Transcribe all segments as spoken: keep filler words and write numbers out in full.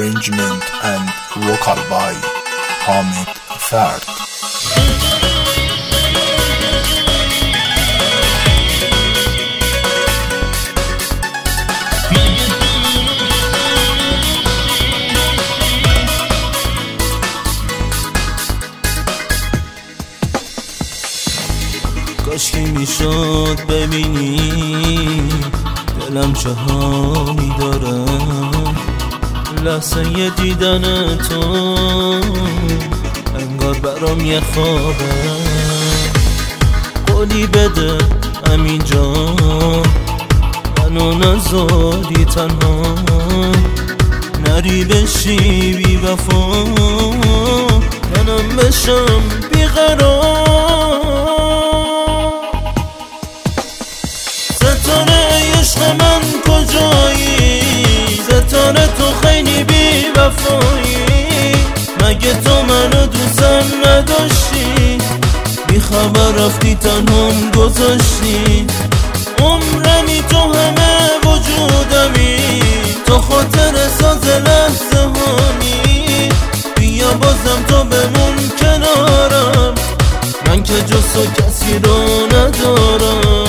arrangement and vocal by Hamid Fard. کاشکی میشد ببینی دلم چه حالی داره، لحظه دیدن تو انگار برام یه خوابه. قولی بده همینجا منو نذاری تنها، نری بشی بی وفا منم بشم بیقرار. ستاره عشق من کجایی؟ ستاره تو خیلی بی وفایی، مگه تو منو دوستم نداشتی؟ بی خبر رفتی تنهم گذاشتی. عمرمی تو همه وجودمی، تو خاطر ساز لحظه هانی. بیا بازم تو بمون کنارم، من که جز تو کسی رو ندارم.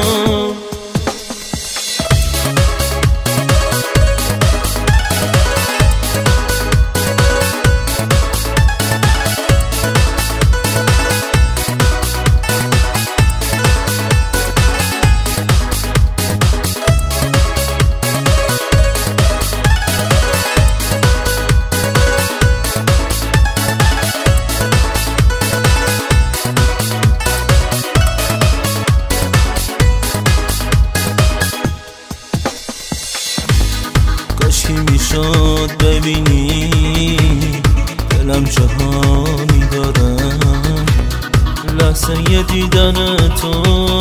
کاشکی میشد ببینی دلم چه حالی داره، لحظه دیدن تو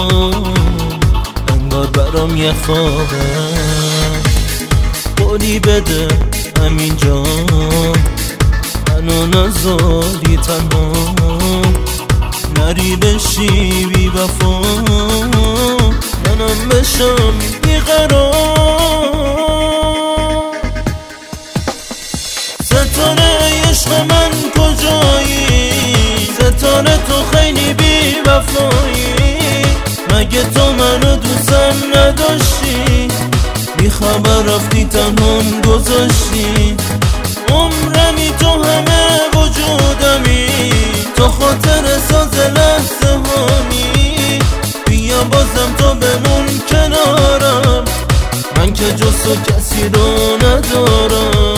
انگار برام یه خوابه. قولی بده همینجا منو نذاری تنها، نری بشی بی وفا منم بشم بیقرار. ستاره عشق من کجایی؟ ستاره تو خیلی بی وفایی، مگه تو منو دوستم نداشتی؟ بی خبر رفتی تنهم گذاشتی. عمرمی تو همه وجودمی، تو خاطر ساز لحظه هانی. بیا بازم تو بمون کنارم، من که جز تو کسی رو ندارم.